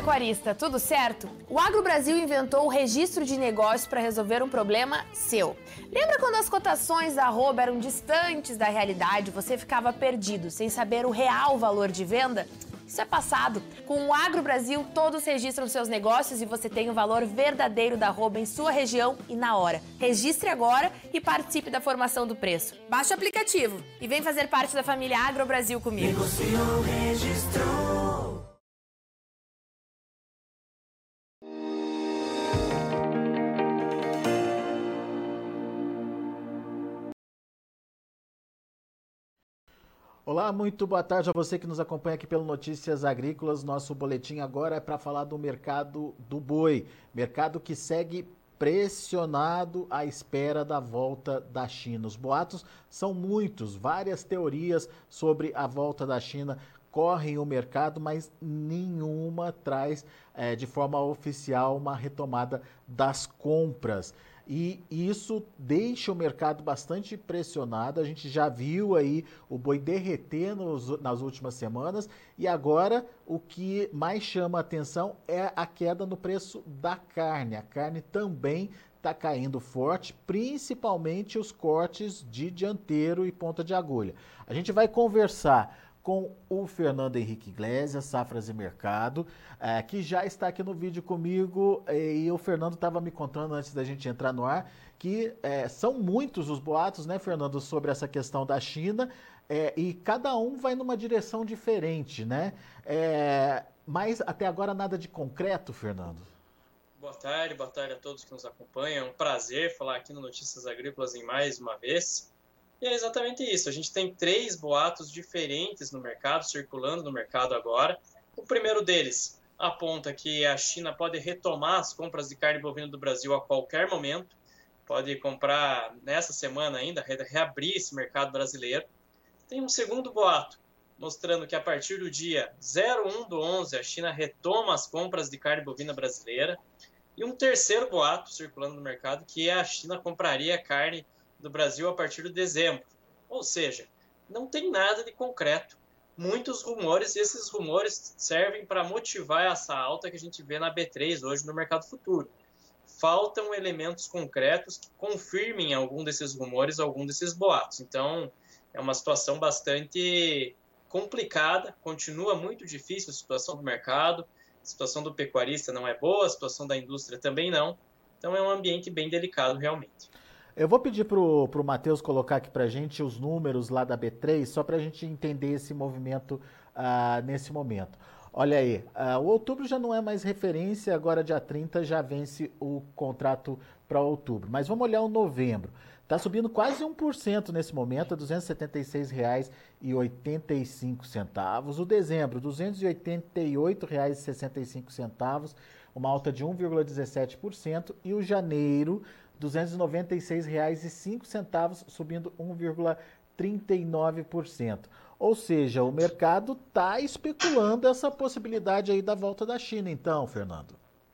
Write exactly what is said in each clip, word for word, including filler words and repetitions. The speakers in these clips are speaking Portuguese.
pecuarista, tudo certo? O Agro Brasil inventou o registro de negócios para resolver um problema seu. Lembra quando as cotações da arroba eram distantes da realidade, você ficava perdido, sem saber o real valor de venda? Isso é passado. Com o Agro Brasil, todos registram seus negócios e você tem o valor verdadeiro da arroba em sua região e na hora. Registre agora e participe da formação do preço. Baixe o aplicativo e vem fazer parte da família Agro Brasil comigo. Negociou, registrou. Olá, muito boa tarde a você que nos acompanha aqui pelo Notícias Agrícolas. Nosso boletim agora é para falar do mercado do boi, mercado que segue pressionado à espera da volta da China. Os boatos são muitos, várias teorias sobre a volta da China correm o mercado, mas nenhuma traz é, de forma oficial uma retomada das compras. E isso deixa o mercado bastante pressionado. A gente já viu aí o boi derreter nos, nas últimas semanas e agora o que mais chama a atenção é a queda no preço da carne. A carne também está caindo forte, principalmente os cortes de dianteiro e ponta de agulha. A gente vai conversar com o Fernando Henrique Iglesias, Safras e Mercado, é, que já está aqui no vídeo comigo, e o Fernando estava me contando antes da gente entrar no ar, que é, são muitos os boatos, né, Fernando, sobre essa questão da China, é, e cada um vai numa direção diferente, né? É, mas até agora nada de concreto, Fernando? Boa tarde, boa tarde a todos que nos acompanham. É um prazer falar aqui no Notícias Agrícolas em mais uma vez. E é exatamente isso, a gente tem três boatos diferentes no mercado, circulando no mercado agora. O primeiro deles aponta que a China pode retomar as compras de carne bovina do Brasil a qualquer momento, pode comprar nessa semana ainda, reabrir esse mercado brasileiro. Tem um segundo boato, mostrando que a partir do dia zero um do onze a China retoma as compras de carne bovina brasileira. E um terceiro boato circulando no mercado, que a China compraria carne do Brasil a partir de dezembro. Ou seja, não tem nada de concreto. Muitos rumores, e esses rumores servem para motivar essa alta que a gente vê na B três hoje no mercado futuro. Faltam elementos concretos que confirmem algum desses rumores, algum desses boatos. Então, é uma situação bastante complicada, continua muito difícil a situação do mercado, a situação do pecuarista não é boa, a situação da indústria também não. Então, é um ambiente bem delicado realmente. Eu vou pedir para o Matheus colocar aqui para a gente os números lá da B três, só para a gente entender esse movimento uh, nesse momento. Olha aí, uh, o outubro já não é mais referência, agora dia trinta já vence o contrato para outubro. Mas vamos olhar o novembro. Está subindo quase um por cento nesse momento, a duzentos e setenta e seis reais e oitenta e cinco centavos. O dezembro, duzentos e oitenta e oito reais e sessenta e cinco centavos, uma alta de um vírgula dezessete por cento. E o janeiro, duzentos e noventa e seis reais e cinco centavos, subindo um vírgula trinta e nove por cento. Ou seja, o mercado está especulando essa possibilidade aí da volta da China, então, Fernando.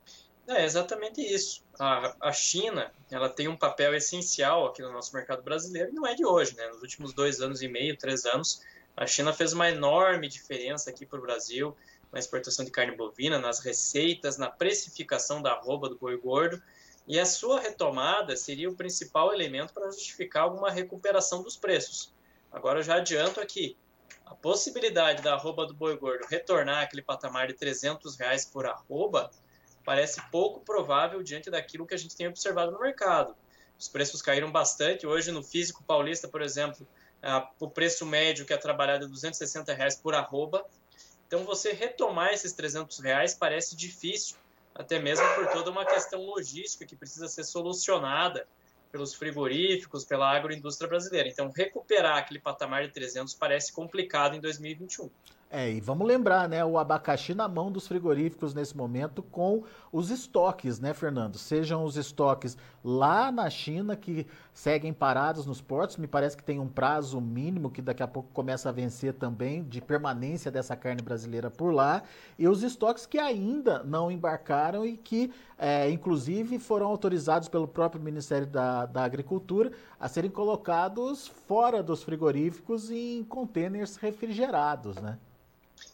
É exatamente isso. A, a China, ela tem um papel essencial aqui no nosso mercado brasileiro, e não é de hoje, né? Nos últimos dois anos e meio, três anos, a China fez uma enorme diferença aqui para o Brasil, na exportação de carne bovina, nas receitas, na precificação da arroba do boi gordo. E a sua retomada seria o principal elemento para justificar alguma recuperação dos preços. Agora eu já adianto aqui, a possibilidade da arroba do boi gordo retornar àquele patamar de trezentos reais por arroba parece pouco provável diante daquilo que a gente tem observado no mercado. Os preços caíram bastante. Hoje no físico paulista, por exemplo, a, o preço médio que é trabalhado é duzentos e sessenta reais por arroba. Então você retomar esses trezentos reais parece difícil, até mesmo por toda uma questão logística que precisa ser solucionada pelos frigoríficos, pela agroindústria brasileira. Então, recuperar aquele patamar de trezentos parece complicado em dois mil e vinte e um. É, e vamos lembrar, né, o abacaxi na mão dos frigoríficos nesse momento com os estoques, né, Fernando? Sejam os estoques lá na China que seguem parados nos portos, me parece que tem um prazo mínimo que daqui a pouco começa a vencer também de permanência dessa carne brasileira por lá, e os estoques que ainda não embarcaram e que, é, inclusive, foram autorizados pelo próprio Ministério da, da Agricultura a serem colocados fora dos frigoríficos em contêineres refrigerados, né?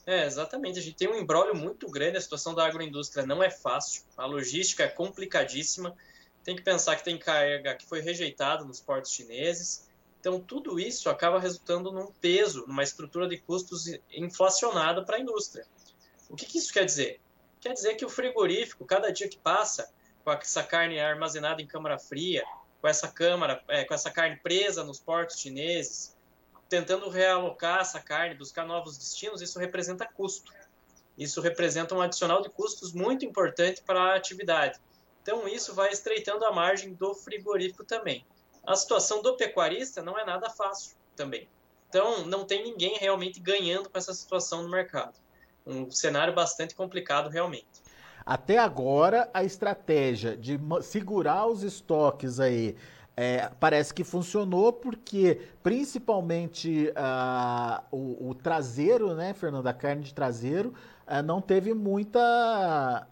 É, exatamente. A gente tem um imbróglio muito grande, a situação da agroindústria não é fácil, a logística é complicadíssima, tem que pensar que tem carga que foi rejeitada nos portos chineses, então tudo isso acaba resultando num peso, numa estrutura de custos inflacionada para a indústria. O que, que isso quer dizer? Quer dizer que o frigorífico, cada dia que passa, com essa carne armazenada em câmara fria, com essa, câmara, é, com essa carne presa nos portos chineses, tentando realocar essa carne, buscar novos destinos, isso representa custo. Isso representa um adicional de custos muito importante para a atividade. Então, isso vai estreitando a margem do frigorífico também. A situação do pecuarista não é nada fácil também. Então, não tem ninguém realmente ganhando com essa situação no mercado. Um cenário bastante complicado, realmente. Até agora, a estratégia de segurar os estoques aí é, parece que funcionou, porque principalmente uh, o, o traseiro, né, Fernando, a carne de traseiro, uh, não teve muita,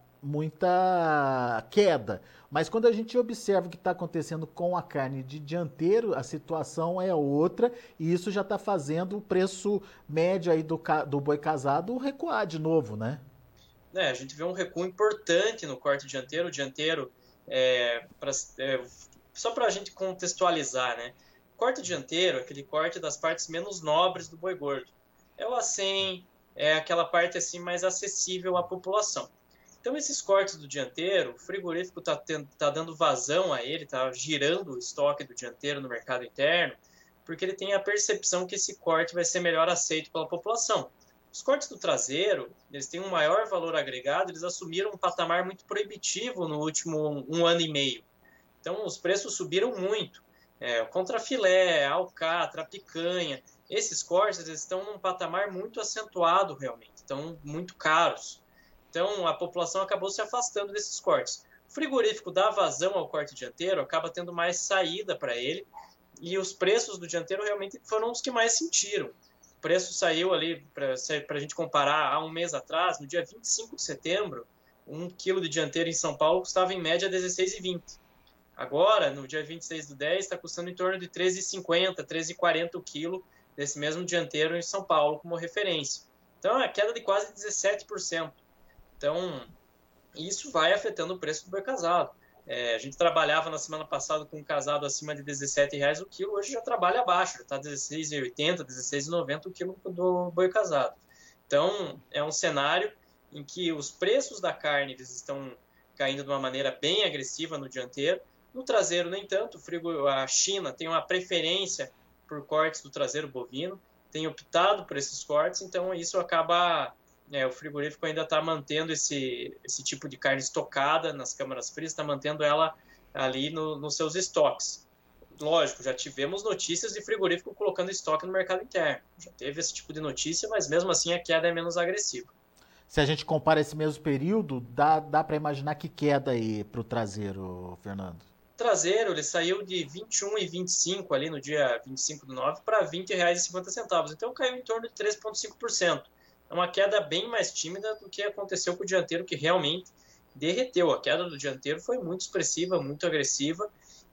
muita queda. Mas quando a gente observa o que está acontecendo com a carne de dianteiro, a situação é outra, e isso já está fazendo o preço médio aí do, do boi casado recuar de novo, né? É, a gente vê um recuo importante no corte dianteiro. O dianteiro, é, pra, é, só para a gente contextualizar, né? Corte dianteiro é aquele corte das partes menos nobres do boi gordo. É o acém, é aquela parte assim mais acessível à população. Então, esses cortes do dianteiro, o frigorífico está tá dando vazão a ele, está girando o estoque do dianteiro no mercado interno, porque ele tem a percepção que esse corte vai ser melhor aceito pela população. Os cortes do traseiro, eles têm um maior valor agregado, eles assumiram um patamar muito proibitivo no último um ano e meio. Então, os preços subiram muito. É, contrafilé, alcatra, picanha, esses cortes eles estão num patamar muito acentuado realmente, estão muito caros. Então, a população acabou se afastando desses cortes. O frigorífico dá vazão ao corte dianteiro, acaba tendo mais saída para ele, e os preços do dianteiro realmente foram os que mais sentiram. O preço saiu ali, para a gente comparar, há um mês atrás, no dia vinte e cinco de setembro, um quilo de dianteiro em São Paulo custava em média dezesseis reais e vinte centavos. Agora, no dia vinte e seis do dez, está custando em torno de treze reais e cinquenta centavos, treze reais e quarenta centavos o quilo desse mesmo dianteiro em São Paulo como referência. Então, é uma queda de quase dezessete por cento. Então, isso vai afetando o preço do boi casado. É, a gente trabalhava na semana passada com um casado acima de dezessete reais o quilo, hoje já trabalha abaixo, já está dezesseis reais e oitenta centavos, dezesseis reais e noventa centavos o quilo do boi casado. Então, é um cenário em que os preços da carne eles estão caindo de uma maneira bem agressiva no dianteiro. No traseiro, nem tanto. O frigo, a China tem uma preferência por cortes do traseiro bovino, tem optado por esses cortes, então isso acaba... É, o frigorífico ainda está mantendo esse, esse tipo de carne estocada nas câmaras frias, está mantendo ela ali no, nos seus estoques. Lógico, já tivemos notícias de frigorífico colocando estoque no mercado interno. Já teve esse tipo de notícia, mas mesmo assim a queda é menos agressiva. Se a gente compara esse mesmo período, dá, dá para imaginar que queda aí para o traseiro, Fernando? O traseiro, ele saiu de vinte e um reais e vinte e cinco ali no dia vinte e cinco do nove para vinte reais e cinquenta centavos. Então caiu em torno de três vírgula cinco por cento. É uma queda bem mais tímida do que aconteceu com o dianteiro, que realmente derreteu. A queda do dianteiro foi muito expressiva, muito agressiva,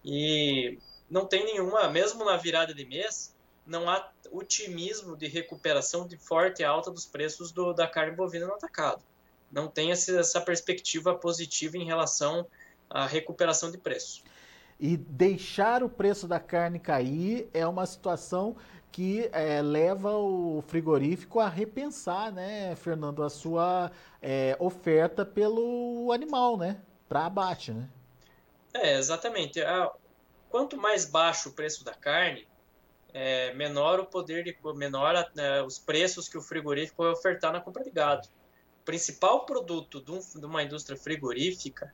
e não tem nenhuma, mesmo na virada de mês, não há otimismo de recuperação de forte alta dos preços do, da carne bovina no atacado. Não tem essa, essa perspectiva positiva em relação à recuperação de preço. E deixar o preço da carne cair é uma situação que é, leva o frigorífico a repensar, né, Fernando, a sua é, oferta pelo animal, né, para abate, né? É, exatamente. Quanto mais baixo o preço da carne, é, menor o poder de, menor é, os preços que o frigorífico vai ofertar na compra de gado. O principal produto de, um, de uma indústria frigorífica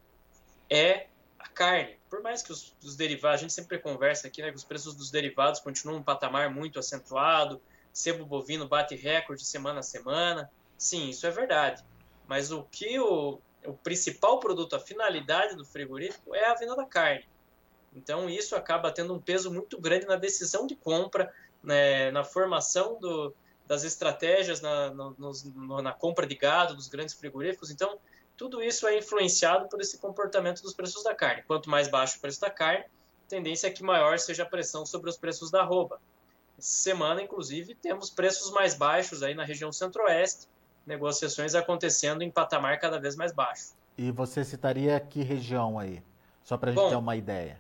é a carne. Por mais que os, os derivados, a gente sempre conversa aqui, né, que os preços dos derivados continuam um patamar muito acentuado, sebo bovino bate recorde semana a semana. Sim, isso é verdade. Mas o que o, o principal produto, a finalidade do frigorífico é a venda da carne. Então isso acaba tendo um peso muito grande na decisão de compra, né, na formação do, das estratégias na, no, no, na compra de gado dos grandes frigoríficos. Então tudo isso é influenciado por esse comportamento dos preços da carne. Quanto mais baixo o preço da carne, a tendência é que maior seja a pressão sobre os preços da arroba. Essa semana, inclusive, temos preços mais baixos aí na região centro-oeste, negociações acontecendo em patamar cada vez mais baixo. E você citaria que região aí? Só para a gente Bom, ter uma ideia.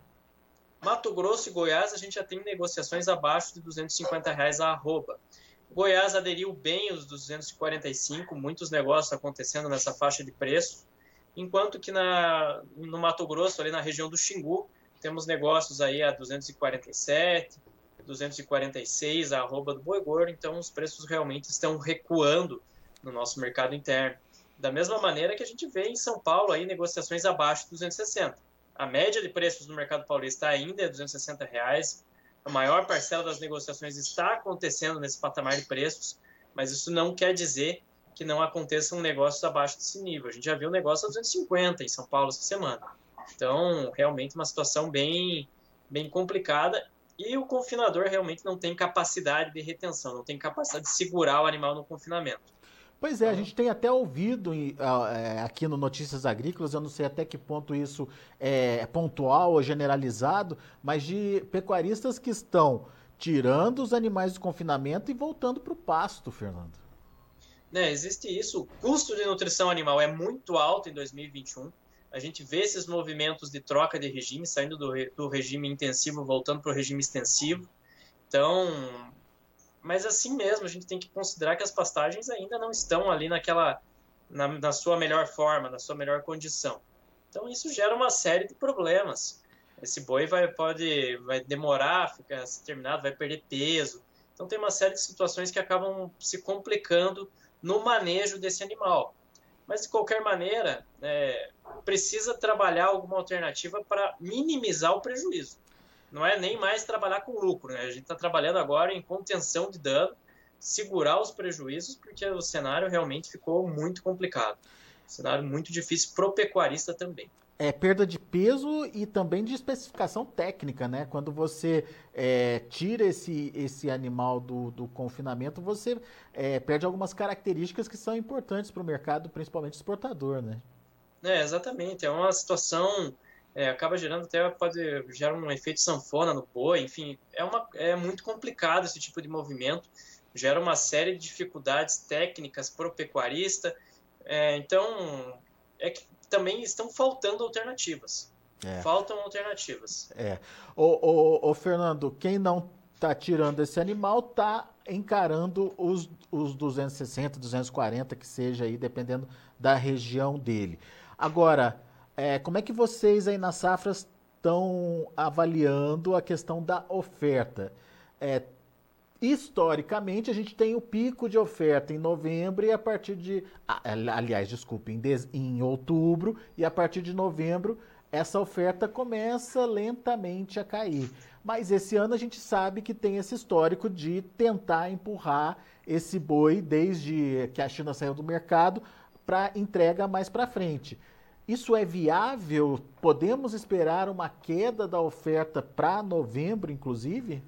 Mato Grosso e Goiás, a gente já tem negociações abaixo de duzentos e cinquenta reais a arroba. Goiás aderiu bem aos duzentos e quarenta e cinco, muitos negócios acontecendo nessa faixa de preço, enquanto que na, no Mato Grosso, ali na região do Xingu, temos negócios aí a duzentos e quarenta e sete, duzentos e quarenta e seis a arroba do boi gordo, então os preços realmente estão recuando no nosso mercado interno. Da mesma maneira que a gente vê em São Paulo aí negociações abaixo de duzentos e sessenta. A média de preços no mercado paulista ainda é duzentos e sessenta reais. A maior parcela das negociações está acontecendo nesse patamar de preços, mas isso não quer dizer que não aconteçam negócios abaixo desse nível. A gente já viu um negócio a duzentos e cinquenta em São Paulo essa semana. Então, realmente uma situação bem, bem complicada, e o confinador realmente não tem capacidade de retenção, não tem capacidade de segurar o animal no confinamento. Pois é, a gente tem até ouvido é, aqui no Notícias Agrícolas, eu não sei até que ponto isso é pontual ou generalizado, mas de pecuaristas que estão tirando os animais do confinamento e voltando para o pasto, Fernando. Né, existe isso. O custo de nutrição animal é muito alto em dois mil e vinte e um. A gente vê esses movimentos de troca de regime, saindo do, do regime intensivo, voltando para o regime extensivo. Então... Mas assim mesmo, a gente tem que considerar que as pastagens ainda não estão ali naquela, na, na sua melhor forma, na sua melhor condição. Então isso gera uma série de problemas. Esse boi vai, pode, vai demorar a ficar terminado, vai perder peso. Então tem uma série de situações que acabam se complicando no manejo desse animal. Mas de qualquer maneira, é, precisa trabalhar alguma alternativa para minimizar o prejuízo. Não é nem mais trabalhar com lucro, né? A gente está trabalhando agora em contenção de dano, segurar os prejuízos, porque o cenário realmente ficou muito complicado. Um cenário muito difícil para o pecuarista também. É perda de peso e também de especificação técnica, né? Quando você é, tira esse, esse animal do, do confinamento, você é, perde algumas características que são importantes para o mercado, principalmente exportador, né? É, exatamente. É uma situação... É, acaba gerando até, pode gerar um efeito sanfona no boi, enfim, é, uma, é muito complicado esse tipo de movimento, gera uma série de dificuldades técnicas para o pecuarista, é, então é que também estão faltando alternativas, é. faltam alternativas. É. Ô, ô, ô, Fernando, quem não está tirando esse animal está encarando os, os duzentos e sessenta, duzentos e quarenta, que seja aí, dependendo da região dele. Agora... É, como é que vocês aí nas safras estão avaliando a questão da oferta? É, historicamente, a gente tem o pico de oferta em novembro e a partir de... Aliás, desculpe, em, de, em outubro, e a partir de novembro essa oferta começa lentamente a cair. Mas esse ano a gente sabe que tem esse histórico de tentar empurrar esse boi desde que a China saiu do mercado para entrega mais para frente. Isso é viável? Podemos esperar uma queda da oferta para novembro, inclusive?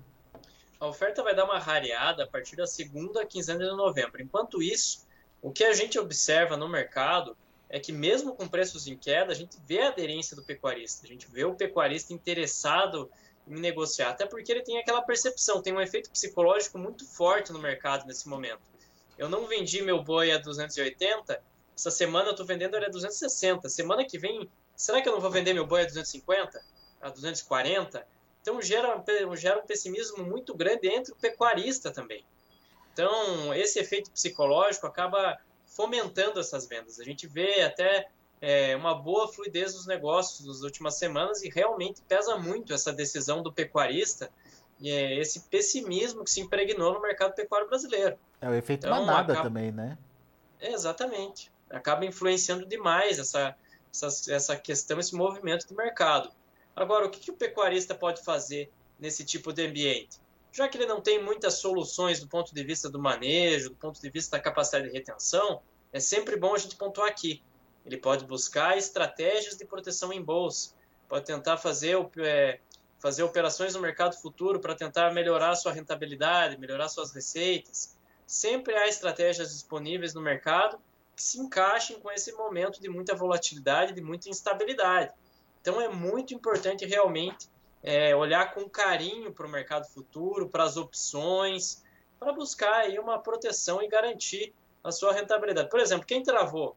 A oferta vai dar uma rareada a partir da segunda quinzena de novembro. Enquanto isso, o que a gente observa no mercado é que mesmo com preços em queda, a gente vê a aderência do pecuarista, a gente vê o pecuarista interessado em negociar, até porque ele tem aquela percepção, tem um efeito psicológico muito forte no mercado nesse momento. Eu não vendi meu boi a duzentos e oitenta, essa semana eu estou vendendo ele a duzentos e sessenta. Semana que vem, será que eu não vou vender meu boi a duzentos e cinquenta? A duzentos e quarenta? Então gera, gera um pessimismo muito grande entre o pecuarista também. Então esse efeito psicológico acaba fomentando essas vendas. A gente vê até é, uma boa fluidez dos negócios nas últimas semanas e realmente pesa muito essa decisão do pecuarista e é, esse pessimismo que se impregnou no mercado pecuário brasileiro. É o efeito então, manada acaba... também, né? É, exatamente. Acaba influenciando demais essa, essa, essa questão, esse movimento do mercado. Agora, o que, que o pecuarista pode fazer nesse tipo de ambiente? Já que ele não tem muitas soluções do ponto de vista do manejo, do ponto de vista da capacidade de retenção, é sempre bom a gente pontuar aqui. Ele pode buscar estratégias de proteção em bolsa, pode tentar fazer, é, fazer operações no mercado futuro para tentar melhorar a sua rentabilidade, melhorar suas receitas. Sempre há estratégias disponíveis no mercado que se encaixem com esse momento de muita volatilidade, de muita instabilidade. Então é muito importante realmente é, olhar com carinho para o mercado futuro, para as opções, para buscar aí uma proteção e garantir a sua rentabilidade. Por exemplo, quem travou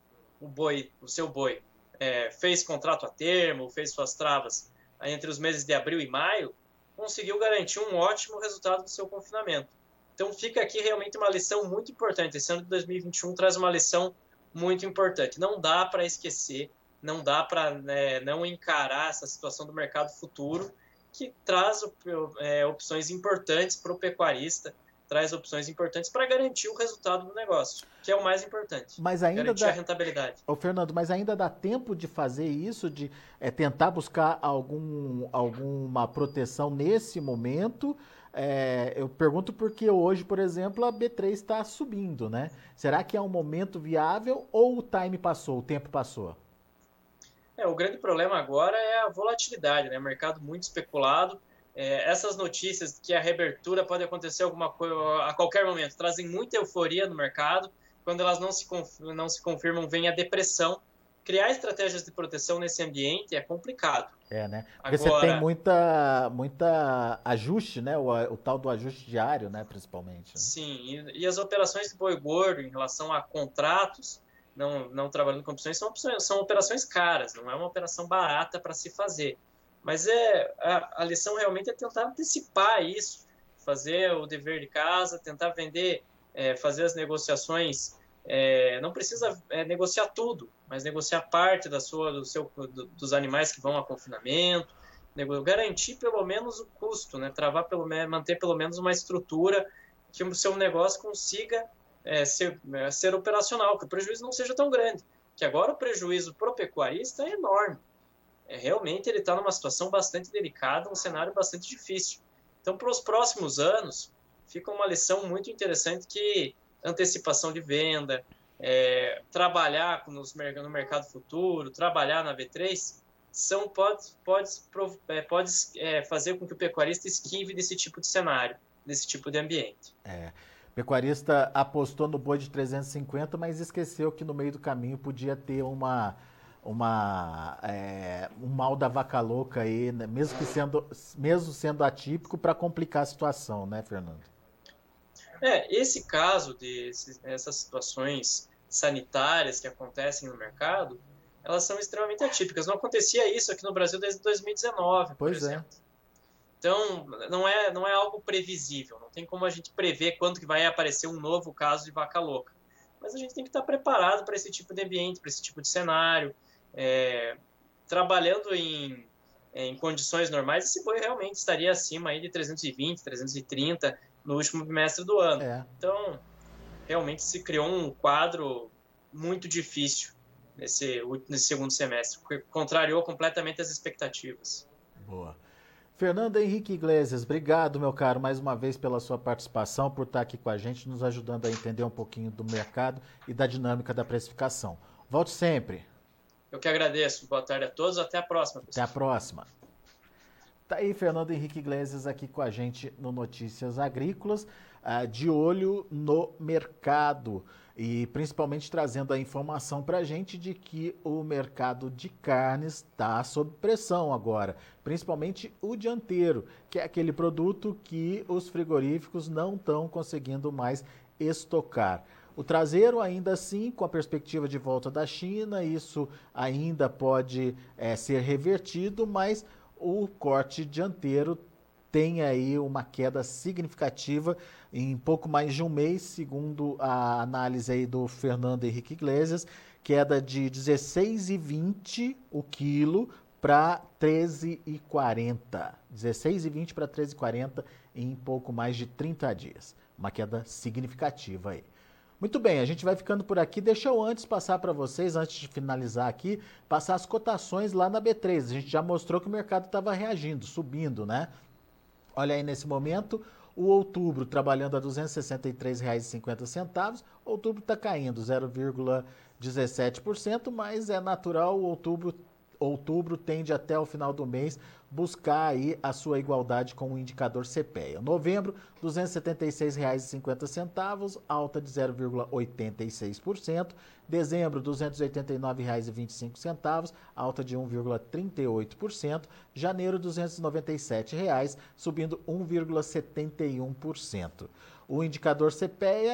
o boi, o seu boi, é, fez contrato a termo, fez suas travas entre os meses de abril e maio, conseguiu garantir um ótimo resultado do seu confinamento. Então fica aqui realmente uma lição muito importante. Esse ano de dois mil e vinte e um traz uma lição muito importante. Não dá para esquecer, não dá para né, não encarar essa situação do mercado futuro, que traz é, opções importantes para o pecuarista, traz opções importantes para garantir o resultado do negócio, que é o mais importante. Mas ainda garantir dá... a rentabilidade. Ô, Fernando, mas ainda dá tempo de fazer isso, de é, tentar buscar algum, alguma proteção nesse momento? É, eu pergunto porque hoje, por exemplo, a B três está subindo, né? Será que é um momento viável ou o time passou, o tempo passou? É, o grande problema agora é a volatilidade, né? Mercado muito especulado. É, essas notícias que a reabertura pode acontecer alguma coisa a qualquer momento trazem muita euforia no mercado. Quando elas não se, não se confirmam, vem a depressão. Criar estratégias de proteção nesse ambiente é complicado. É, né? Porque Agora, você tem muita, muita ajuste, né? O, o tal do ajuste diário, né? Principalmente. Né? Sim, e, e as operações de boi gordo em relação a contratos, não, não trabalhando com opções, são, opções, são operações caras, não é uma operação barata para se fazer. Mas é, a, a lição realmente é tentar antecipar isso, fazer o dever de casa, tentar vender, é, fazer as negociações. É, não precisa é, negociar tudo, mas negociar parte da sua, do seu, do, dos animais que vão a confinamento, garantir pelo menos o custo, né? Travar pelo, manter pelo menos uma estrutura que o seu negócio consiga é, ser, é, ser operacional, que o prejuízo não seja tão grande. Que agora o prejuízo para o pecuarista é enorme. É, realmente ele está numa situação bastante delicada, um cenário bastante difícil. Então, para os próximos anos, fica uma lição muito interessante que antecipação de venda, é, trabalhar nos, no mercado futuro, trabalhar na B três, são, pode, pode, pode é, fazer com que o pecuarista esquive desse tipo de cenário, desse tipo de ambiente. É. O pecuarista apostou no boi de trezentos e cinquenta, mas esqueceu que no meio do caminho podia ter uma, uma, é, um mal da vaca louca aí, né? mesmo, que sendo, mesmo sendo atípico, para complicar a situação, né, Fernando? É, esse caso de essas situações sanitárias que acontecem no mercado, elas são extremamente atípicas. Não acontecia isso aqui no Brasil desde dois mil e dezenove, por pois exemplo. É. Então, não é, não é algo previsível. Não tem como a gente prever quando que vai aparecer um novo caso de vaca louca. Mas a gente tem que estar preparado para esse tipo de ambiente, para esse tipo de cenário. É, trabalhando em, em condições normais, esse boi realmente estaria acima aí de trezentos e vinte, trezentos e trinta no último bimestre do ano. É. Então, realmente se criou um quadro muito difícil nesse, nesse segundo semestre, que contrariou completamente as expectativas. Boa. Fernando Henrique Iglesias, obrigado, meu caro, mais uma vez pela sua participação, por estar aqui com a gente, nos ajudando a entender um pouquinho do mercado e da dinâmica da precificação. Volte sempre. Eu que agradeço. Boa tarde a todos. Até a próxima, pessoal. Até a próxima. Tá aí Fernando Henrique Iglesias aqui com a gente no Notícias Agrícolas, uh, de olho no mercado e principalmente trazendo a informação para a gente de que o mercado de carnes está sob pressão agora, principalmente o dianteiro, que é aquele produto que os frigoríficos não estão conseguindo mais estocar. O traseiro, ainda assim, com a perspectiva de volta da China, isso ainda pode é, ser revertido, mas o corte dianteiro tem aí uma queda significativa em pouco mais de um mês, segundo a análise aí do Fernando Henrique Iglesias, queda de dezesseis e vinte o quilo para treze e quarenta. dezesseis e vinte para treze e quarenta em pouco mais de trinta dias. Uma queda significativa aí. Muito bem, a gente vai ficando por aqui. Deixa eu antes passar para vocês, antes de finalizar aqui, passar as cotações lá na B três. A gente já mostrou que o mercado estava reagindo, subindo, né? Olha aí nesse momento, o outubro trabalhando a duzentos e sessenta e três reais e cinquenta centavos. Outubro está caindo zero vírgula dezessete por cento, mas é natural, o outubro outubro tende até o final do mês buscar aí a sua igualdade com o indicador CPEA. Novembro, duzentos e setenta e seis reais e cinquenta centavos, alta de zero vírgula oitenta e seis por cento. Dezembro, duzentos e oitenta e nove reais e vinte e cinco centavos, alta de um vírgula trinta e oito por cento. Janeiro, duzentos e noventa e sete reais, subindo um vírgula setenta e um por cento. O indicador CPEA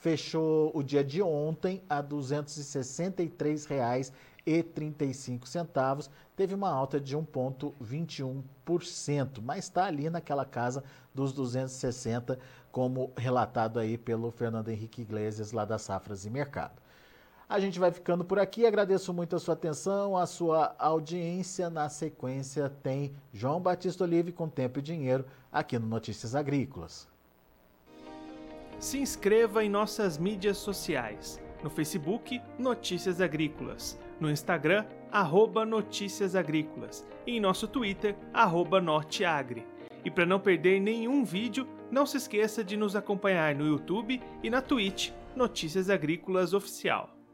fechou o dia de ontem a duzentos e sessenta e três reais e trinta e cinco centavos, teve uma alta de um vírgula vinte e um por cento, mas está ali naquela casa dos duzentos e sessenta, como relatado aí pelo Fernando Henrique Iglesias, lá da Safras e Mercado. A gente vai ficando por aqui, agradeço muito a sua atenção, a sua audiência. Na sequência tem João Batista Olive com Tempo e Dinheiro aqui no Notícias Agrícolas. Se inscreva em nossas mídias sociais. No Facebook, Notícias Agrícolas. No Instagram, arroba Notícias Agrícolas. E em nosso Twitter, arroba Norteagri. E para não perder nenhum vídeo, não se esqueça de nos acompanhar no YouTube e na Twitch, Notícias Agrícolas Oficial.